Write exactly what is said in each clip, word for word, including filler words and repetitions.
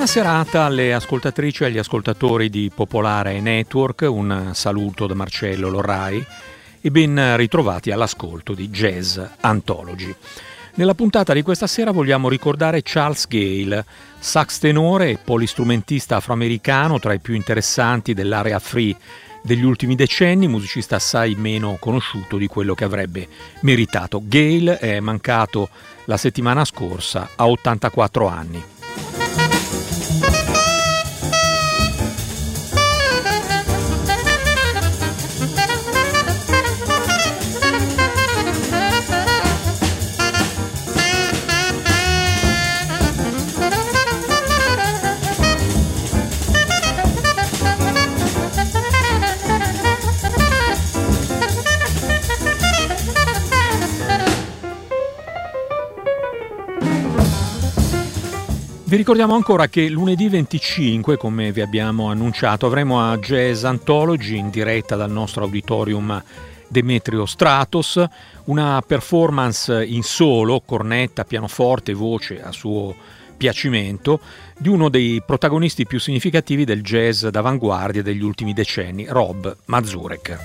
Buona serata alle ascoltatrici e agli ascoltatori di Popolare Network, un saluto da Marcello Lorrai e ben ritrovati all'ascolto di Jazz Anthology. Nella puntata di questa sera vogliamo ricordare Charles Gayle, sax tenore e polistrumentista afroamericano tra i più interessanti dell'area free degli ultimi decenni, musicista assai meno conosciuto di quello che avrebbe meritato. Gayle è mancato la settimana scorsa a ottantaquattro anni. Vi ricordiamo ancora che lunedì venticinque, come vi abbiamo annunciato, avremo a Jazz Anthology in diretta dal nostro auditorium Demetrio Stratos una performance in solo, cornetta, pianoforte e voce a suo piacimento, di uno dei protagonisti più significativi del jazz d'avanguardia degli ultimi decenni, Rob Mazurek.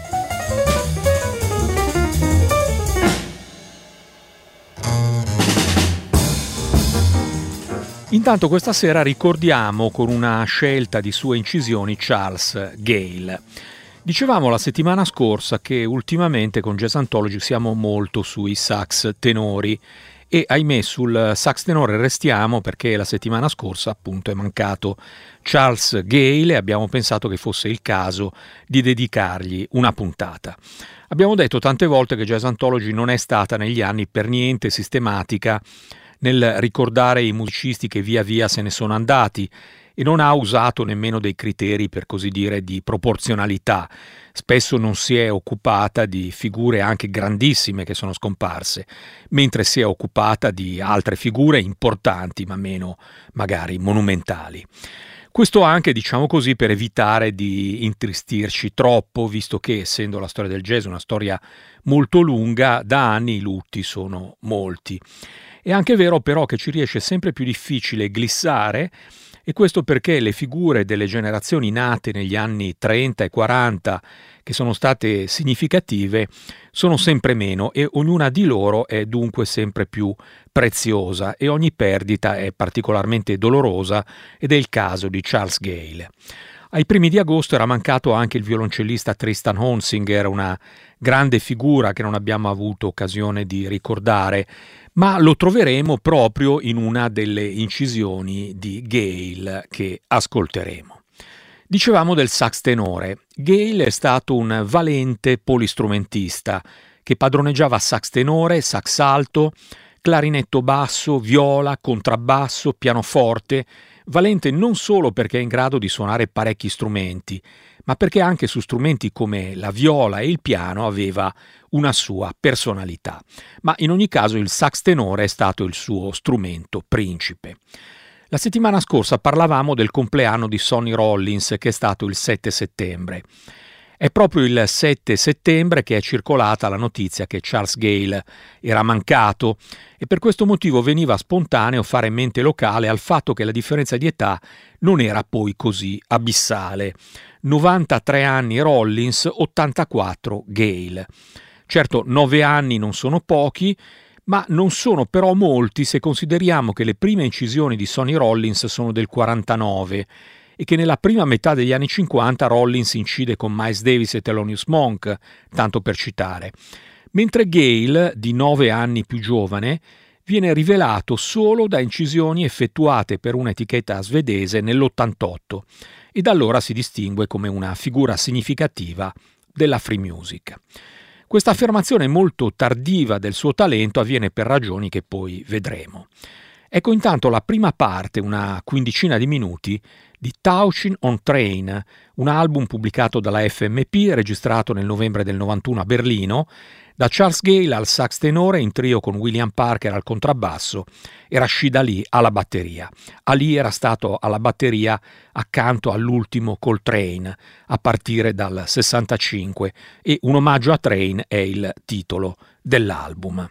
Intanto questa sera ricordiamo con una scelta di sue incisioni Charles Gayle. Dicevamo la settimana scorsa che ultimamente con Jazz Anthology siamo molto sui sax tenori e ahimè sul sax tenore restiamo perché la settimana scorsa appunto è mancato Charles Gayle e abbiamo pensato che fosse il caso di dedicargli una puntata. Abbiamo detto tante volte che Jazz Anthology non è stata negli anni per niente sistematica nel ricordare i musicisti che via via se ne sono andati e non ha usato nemmeno dei criteri, per così dire, di proporzionalità. Spesso non si è occupata di figure anche grandissime che sono scomparse, mentre si è occupata di altre figure importanti ma meno magari monumentali. Questo anche, diciamo così, per evitare di intristirci troppo, visto che, essendo la storia del jazz una storia molto lunga, da anni i lutti sono molti. È anche vero però che ci riesce sempre più difficile glissare, e questo perché le figure delle generazioni nate negli anni trenta e quaranta, che sono state significative, sono sempre meno e ognuna di loro è dunque sempre più preziosa e ogni perdita è particolarmente dolorosa, ed è il caso di Charles Gayle. Ai primi di agosto era mancato anche il violoncellista Tristan Honsinger, una grande figura che non abbiamo avuto occasione di ricordare, ma lo troveremo proprio in una delle incisioni di Gayle che ascolteremo. Dicevamo del sax tenore. Gayle è stato un valente polistrumentista che padroneggiava sax tenore, sax alto, clarinetto basso, viola, contrabbasso, pianoforte, valente non solo perché è in grado di suonare parecchi strumenti, ma perché anche su strumenti come la viola e il piano aveva una sua personalità. Ma in ogni caso il sax tenore è stato il suo strumento principe. La settimana scorsa parlavamo del compleanno di Sonny Rollins, che è stato il sette settembre. È proprio il sette settembre che è circolata la notizia che Charles Gayle era mancato, e per questo motivo veniva spontaneo fare mente locale al fatto che la differenza di età non era poi così abissale. novantatré anni Rollins, ottantaquattro Gayle. Certo, nove anni non sono pochi, ma non sono però molti se consideriamo che le prime incisioni di Sonny Rollins sono del quarantanove e che nella prima metà degli anni cinquanta Rollins incide con Miles Davis e Thelonious Monk, tanto per citare. Mentre Gayle, di nove anni più giovane, viene rivelato solo da incisioni effettuate per un'etichetta svedese nell'ottantotto e da allora si distingue come una figura significativa della free music. Questa affermazione molto tardiva del suo talento avviene per ragioni che poi vedremo. Ecco intanto la prima parte, una quindicina di minuti, di Touching on Train, un album pubblicato dalla F M P, registrato nel novembre del novantuno a Berlino, da Charles Gayle al sax tenore in trio con William Parker al contrabbasso e Rashid Ali alla batteria. Ali era stato alla batteria accanto all'ultimo Coltrane a partire dal sessantacinque e Un omaggio a Train è il titolo dell'album.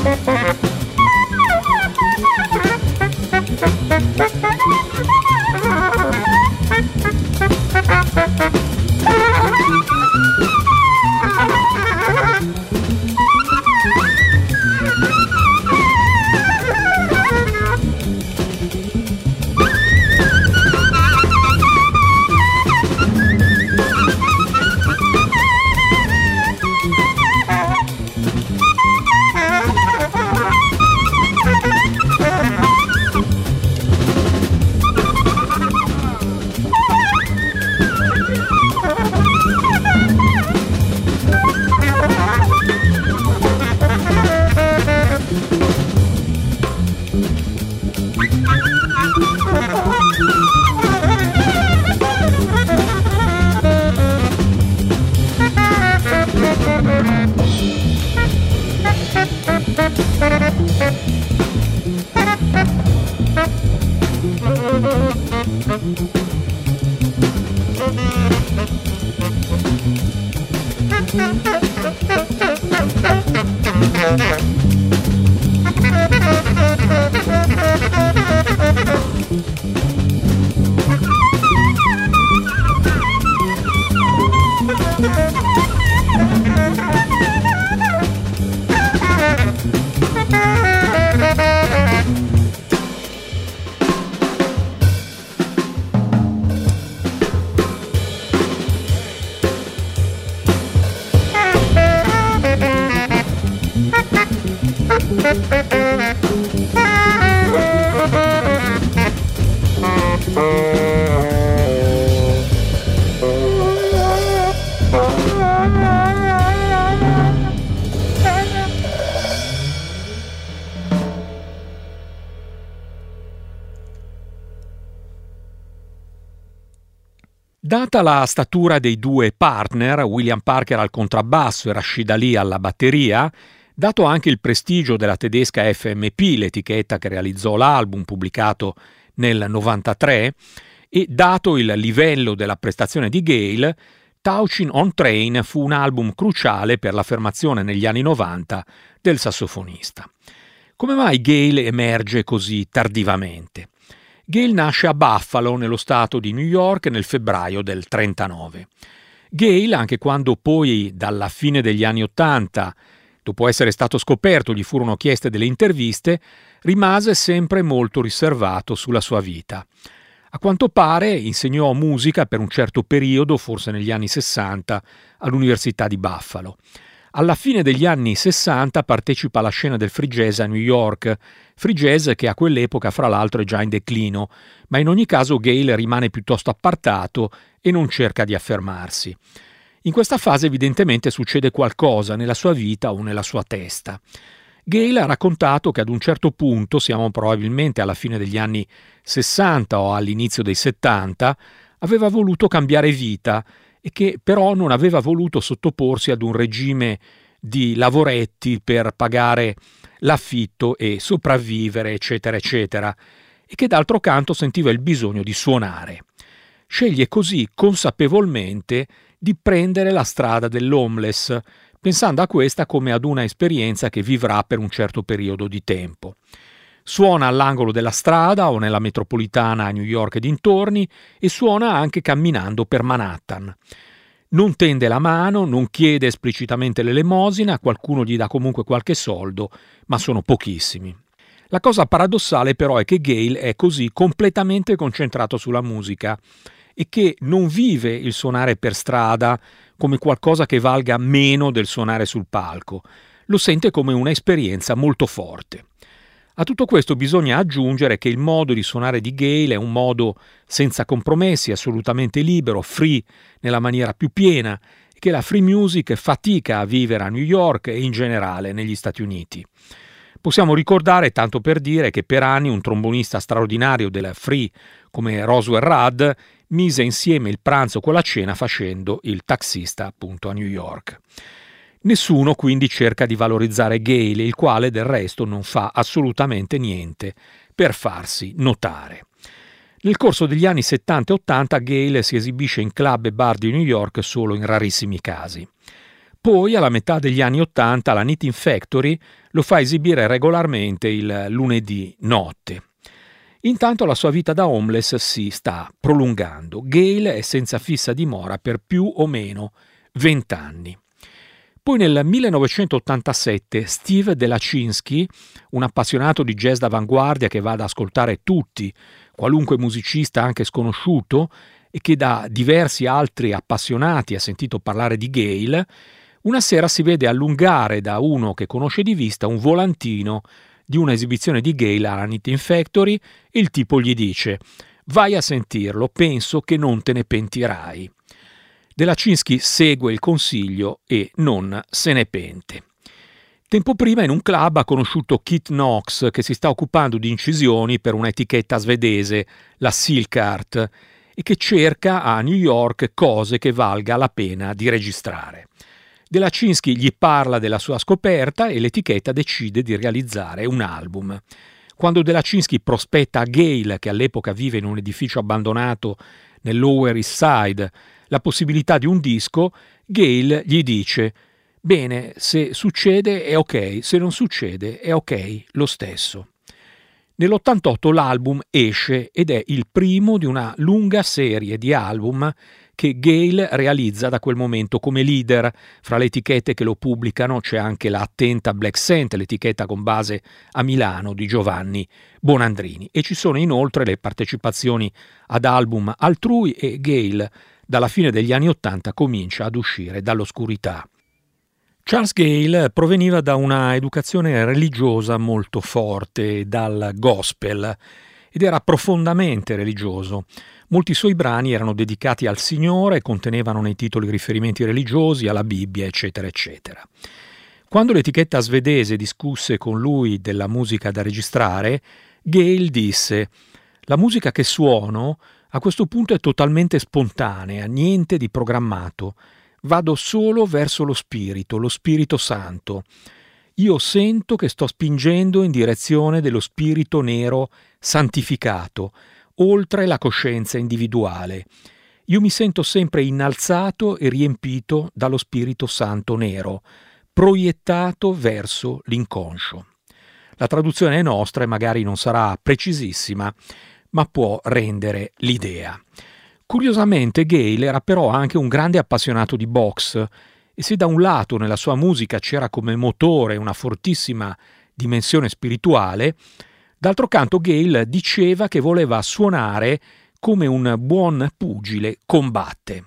Data la statura dei due partner, William Parker al contrabbasso e Rashid Ali alla batteria, dato anche il prestigio della tedesca F M P, l'etichetta che realizzò l'album pubblicato nel novantatré, e dato il livello della prestazione di Gale, Touching on Train fu un album cruciale per l'affermazione negli anni novanta del sassofonista. Come mai Gale emerge così tardivamente? Gale nasce a Buffalo, nello stato di New York, nel febbraio del trentanove. Gale, anche quando poi, dalla fine degli anni ottanta, dopo essere stato scoperto, gli furono chieste delle interviste, rimase sempre molto riservato sulla sua vita. A quanto pare insegnò musica per un certo periodo, forse negli anni sessanta, all'Università di Buffalo. Alla fine degli anni sessanta partecipa alla scena del free jazz a New York, free jazz che a quell'epoca fra l'altro è già in declino, ma in ogni caso Gale rimane piuttosto appartato e non cerca di affermarsi. In questa fase evidentemente succede qualcosa nella sua vita o nella sua testa. Gale ha raccontato che ad un certo punto, siamo probabilmente alla fine degli anni sessanta o all'inizio dei settanta, aveva voluto cambiare vita e che però non aveva voluto sottoporsi ad un regime di lavoretti per pagare l'affitto e sopravvivere, eccetera, eccetera, e che d'altro canto sentiva il bisogno di suonare. Sceglie così consapevolmente di prendere la strada dell'homeless, pensando a questa come ad una esperienza che vivrà per un certo periodo di tempo. Suona all'angolo della strada o nella metropolitana a New York e dintorni e suona anche camminando per Manhattan. Non tende la mano, non chiede esplicitamente l'elemosina, qualcuno gli dà comunque qualche soldo, ma sono pochissimi. La cosa paradossale però è che Gale è così completamente concentrato sulla musica e che non vive il suonare per strada come qualcosa che valga meno del suonare sul palco. Lo sente come un'esperienza molto forte. A tutto questo bisogna aggiungere che il modo di suonare di Gale è un modo senza compromessi, assolutamente libero, free nella maniera più piena, e che la free music fatica a vivere a New York e in generale negli Stati Uniti. Possiamo ricordare, tanto per dire, che per anni un trombonista straordinario della free come Roswell Rudd mise insieme il pranzo con la cena facendo il taxista appunto a New York. Nessuno quindi cerca di valorizzare Gale, il quale del resto non fa assolutamente niente per farsi notare. Nel corso degli anni settanta e ottanta Gale si esibisce in club e bar di New York solo in rarissimi casi. Poi, alla metà degli anni Ottanta, la Knitting Factory lo fa esibire regolarmente il lunedì notte. Intanto la sua vita da homeless si sta prolungando. Gale è senza fissa dimora per più o meno vent'anni. Poi nel millenovecentottantasette Steve Delachinsky, un appassionato di jazz d'avanguardia che va ad ascoltare tutti, qualunque musicista anche sconosciuto, e che da diversi altri appassionati ha sentito parlare di Gale, una sera si vede allungare da uno che conosce di vista un volantino di un'esibizione di Gale alla Knitting Factory e il tipo gli dice: «Vai a sentirlo, penso che non te ne pentirai». Delachinsky segue il consiglio e non se ne pente. Tempo prima in un club ha conosciuto Keith Knox, che si sta occupando di incisioni per un'etichetta svedese, la Silk Art, e che cerca a New York cose che valga la pena di registrare. Delachinsky gli parla della sua scoperta e l'etichetta decide di realizzare un album. Quando Delachinsky prospetta a Gale, che all'epoca vive in un edificio abbandonato nel Lower East Side, la possibilità di un disco, Gale gli dice: «Bene, se succede è ok, se non succede è ok lo stesso». Nell'ottantotto l'album esce ed è il primo di una lunga serie di album che Gale realizza da quel momento come leader. Fra le etichette che lo pubblicano c'è anche la attenta Black Scent, l'etichetta con base a Milano di Giovanni Bonandrini, e ci sono inoltre le partecipazioni ad album altrui, e Gale dalla fine degli anni Ottanta comincia ad uscire dall'oscurità. Charles Gale proveniva da una educazione religiosa molto forte, dal gospel, ed era profondamente religioso. Molti suoi brani erano dedicati al Signore e contenevano nei titoli riferimenti religiosi, alla Bibbia, eccetera, eccetera. Quando l'etichetta svedese discusse con lui della musica da registrare, Gale disse: «La musica che suono a questo punto è totalmente spontanea, niente di programmato. Vado solo verso lo Spirito, lo Spirito Santo. Io sento che sto spingendo in direzione dello Spirito nero santificato, oltre la coscienza individuale. Io mi sento sempre innalzato e riempito dallo Spirito Santo nero, proiettato verso l'inconscio». La traduzione nostra magari non sarà precisissima, ma può rendere l'idea. Curiosamente Gale era però anche un grande appassionato di boxe, e se da un lato nella sua musica c'era come motore una fortissima dimensione spirituale, d'altro canto Gale diceva che voleva suonare come un buon pugile combatte.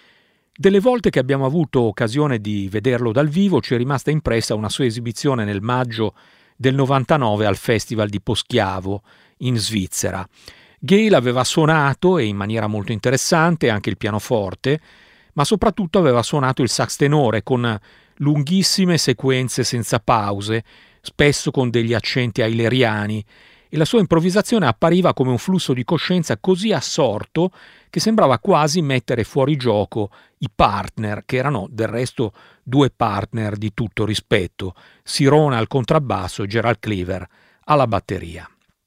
Delle volte che abbiamo avuto occasione di vederlo dal vivo ci è rimasta impressa una sua esibizione nel maggio del novantanove al Festival di Poschiavo in Svizzera. Gale aveva suonato, e in maniera molto interessante, anche il pianoforte, ma soprattutto aveva suonato il sax tenore con lunghissime sequenze senza pause, spesso con degli accenti eileriani, e la sua improvvisazione appariva come un flusso di coscienza così assorto che sembrava quasi mettere fuori gioco i partner, che erano del resto due partner di tutto rispetto, Sirona al contrabbasso e Gerald Cleaver alla batteria.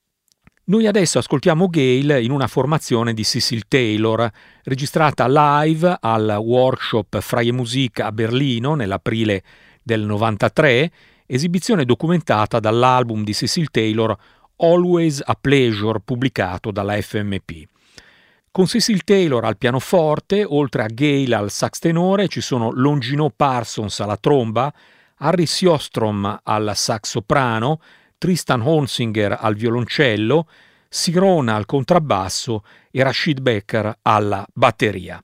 Noi adesso ascoltiamo Gale in una formazione di Cecil Taylor, registrata live al workshop Freie Musik a Berlino nell'aprile del novantatré, esibizione documentata dall'album di Cecil Taylor Always a Pleasure, pubblicato dalla F M P. Con Cecil Taylor al pianoforte, oltre a Gale al sax tenore, ci sono Longino Parsons alla tromba, Harry Sjöström al sax soprano, Tristan Honsinger al violoncello, Sirona al contrabbasso e Rashid Becker alla batteria.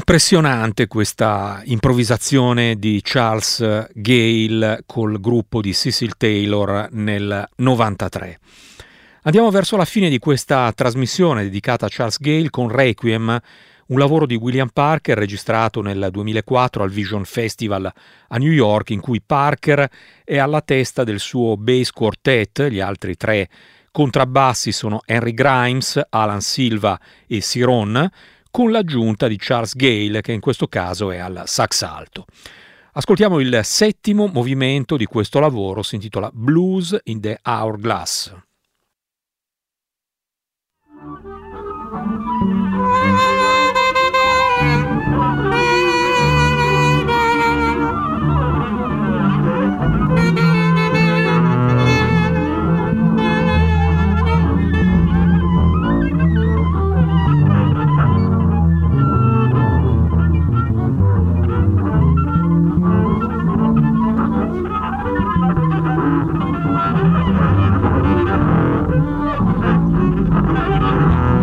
Impressionante questa improvvisazione di Charles Gale col gruppo di Cecil Taylor nel novantatré. Andiamo verso la fine di questa trasmissione dedicata a Charles Gale con Requiem, un lavoro di William Parker registrato nel duemilaquattro al Vision Festival a New York, in cui Parker è alla testa del suo bass quartet. Gli altri tre contrabbassi sono Henry Grimes, Alan Silva e Ciron, con l'aggiunta di Charles Gale, che in questo caso è al sax alto. Ascoltiamo il settimo movimento di questo lavoro, si intitola Blues in the Hourglass. Thank you.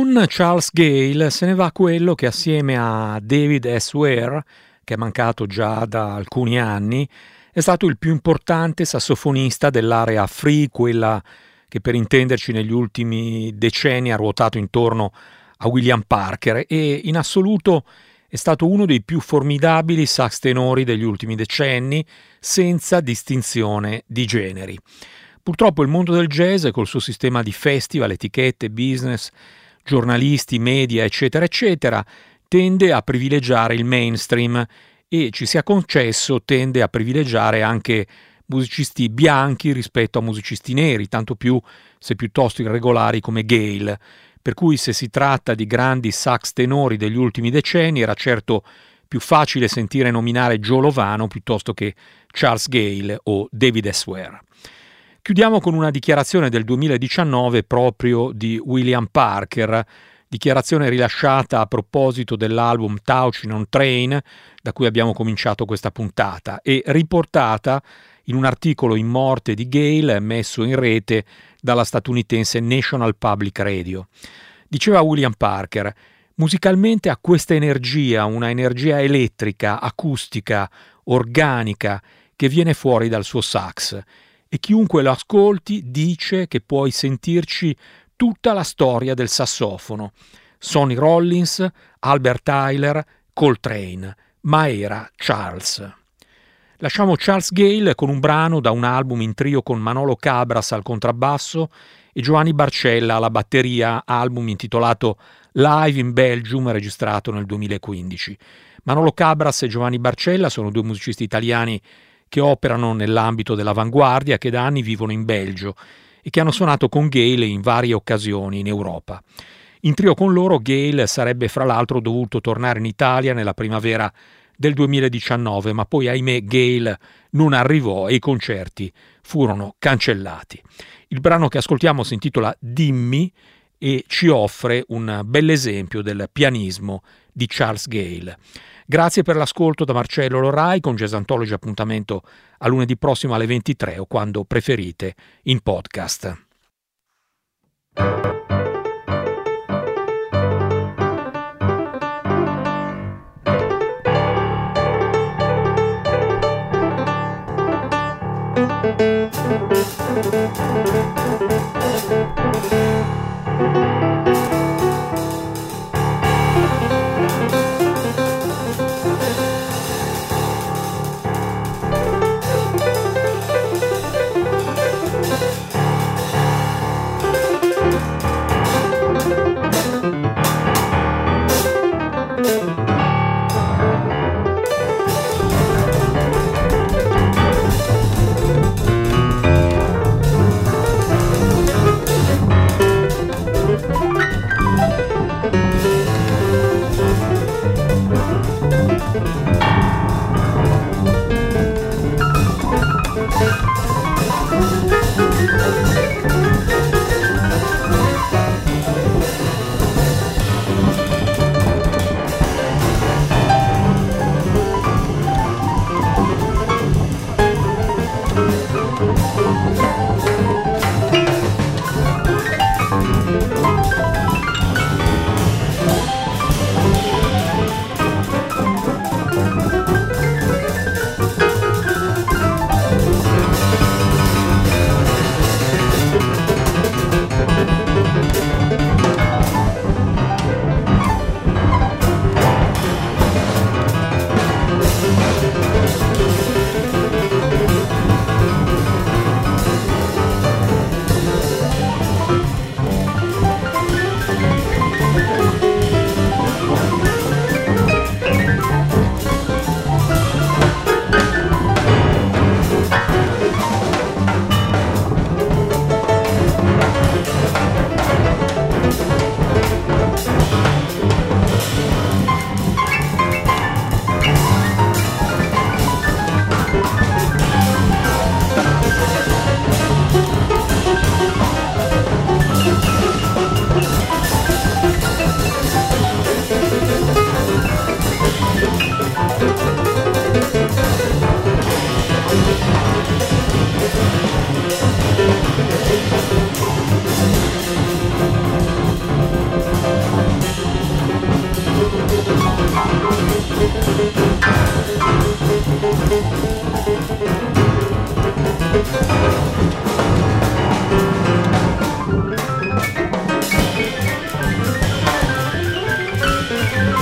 Con Charles Gayle se ne va quello che assieme a David S. Ware, che è mancato già da alcuni anni, è stato il più importante sassofonista dell'area free, quella che per intenderci negli ultimi decenni ha ruotato intorno a William Parker, e in assoluto è stato uno dei più formidabili sax tenori degli ultimi decenni, senza distinzione di generi. Purtroppo il mondo del jazz, col suo sistema di festival, etichette, business, giornalisti, media, eccetera, eccetera, tende a privilegiare il mainstream e, ci sia concesso, tende a privilegiare anche musicisti bianchi rispetto a musicisti neri, tanto più se piuttosto irregolari come Gayle. Per cui, se si tratta di grandi sax tenori degli ultimi decenni, era certo più facile sentire nominare Joe Lovano piuttosto che Charles Gayle o David S. Ware. Chiudiamo con una dichiarazione del duemiladiciannove proprio di William Parker, dichiarazione rilasciata a proposito dell'album Touching on Train, da cui abbiamo cominciato questa puntata, e riportata in un articolo in morte di Gayle messo in rete dalla statunitense National Public Radio. Diceva William Parker: musicalmente ha questa energia, una energia elettrica, acustica, organica, che viene fuori dal suo sax, e chiunque lo ascolti dice che puoi sentirci tutta la storia del sassofono. Sonny Rollins, Albert Tyler, Coltrane, ma era Charles. Lasciamo Charles Gayle con un brano da un album in trio con Manolo Cabras al contrabbasso e Giovanni Barcella alla batteria, album intitolato Live in Belgium, registrato nel duemilaquindici. Manolo Cabras e Giovanni Barcella sono due musicisti italiani che operano nell'ambito dell'avanguardia, che da anni vivono in Belgio e che hanno suonato con Gayle in varie occasioni in Europa. In trio con loro Gayle sarebbe fra l'altro dovuto tornare in Italia nella primavera del duemiladiciannove, ma poi ahimè Gayle non arrivò e i concerti furono cancellati. Il brano che ascoltiamo si intitola Dimmi e ci offre un bell'esempio del pianismo di Charles Gayle. Grazie per l'ascolto da Marcello Lorai. Con Jazz Anthology appuntamento a lunedì prossimo alle ventitré o quando preferite in podcast.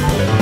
Thank you.